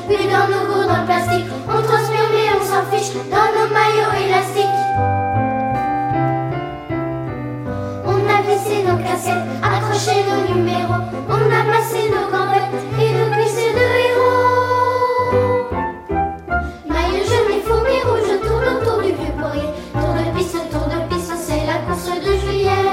puis dans nos gourdes en plastique. On transpire mais on s'en fiche dans nos maillots élastiques. On a vissé nos cassettes, accroché nos numéros. On a massé nos gambettes et nos cuisses de héros. Maillot jaune et fourmis rouges tournent autour du vieux poirier. Tour de piste, c'est la course de juillet.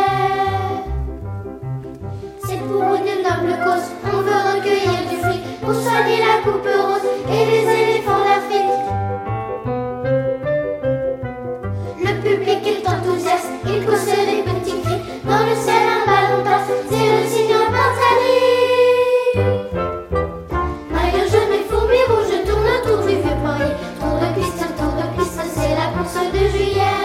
C'est pour une noble cause, on veut recueillir du fric pour soigner la coupe rose et les éléphants d'Afrique. Le public est enthousiaste, il pousse des petits cris. Dans le ciel un ballon passe, c'est le signal Bartali. Maillot jaune et fourmis rouges tournent autour du vieux poirier. Tour de piste, c'est la course de juillet.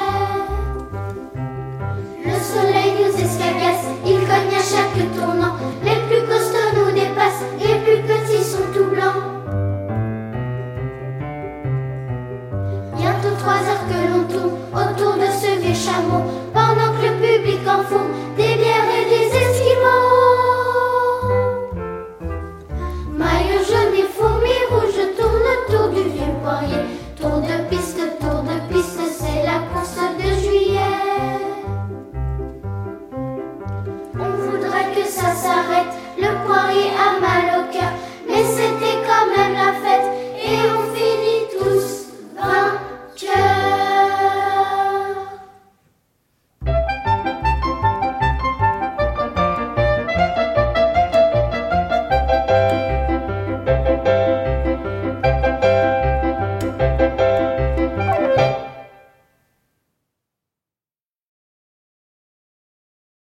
Le soleil nous escagasse, il cogne à chaque tournant. Les plus costauds nous dépassent, les plus petits sont tout blancs. Bientôt 3 heures que l'on tourne autour de ce vieux chameau, pendant que le public en fourre des bières et des esquimaux. Maillot jaune et fourmis rouges tournent autour du vieux poirier. Tour de piste, c'est la course de juillet. On voudrait que ça s'arrête, le poirier